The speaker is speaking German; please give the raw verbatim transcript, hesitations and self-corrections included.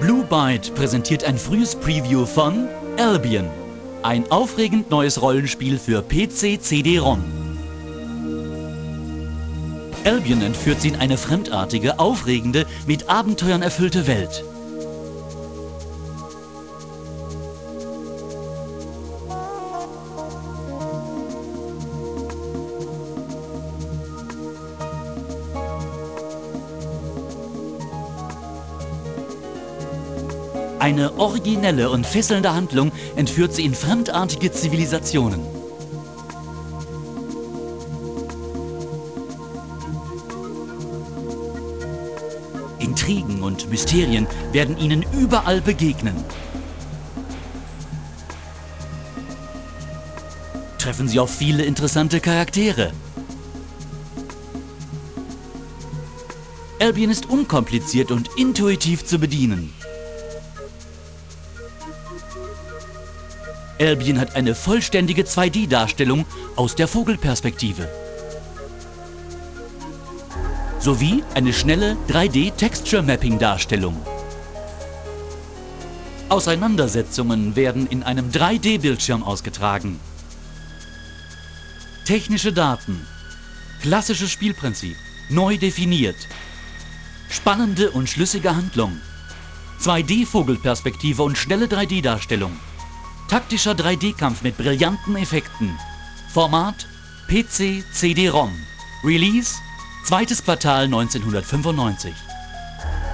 Blue Byte präsentiert ein frühes Preview von Albion, ein aufregend neues Rollenspiel für P C C D-ROM. Albion entführt Sie in eine fremdartige, aufregende, mit Abenteuern erfüllte Welt. Eine originelle und fesselnde Handlung entführt Sie in fremdartige Zivilisationen. Intrigen und Mysterien werden Ihnen überall begegnen. Treffen Sie auf viele interessante Charaktere. Albion ist unkompliziert und intuitiv zu bedienen. Albion hat eine vollständige zwei D-Darstellung aus der Vogelperspektive. Sowie eine schnelle drei D-Texture-Mapping-Darstellung. Auseinandersetzungen werden in einem drei D-Bildschirm ausgetragen. Technische Daten. Klassisches Spielprinzip. Neu definiert. Spannende und schlüssige Handlung. zwei D-Vogelperspektive und schnelle drei D-Darstellung. Taktischer drei D-Kampf mit brillanten Effekten. Format P C C D-ROM. Release zweites Quartal neunzehnhundertfünfundneunzig.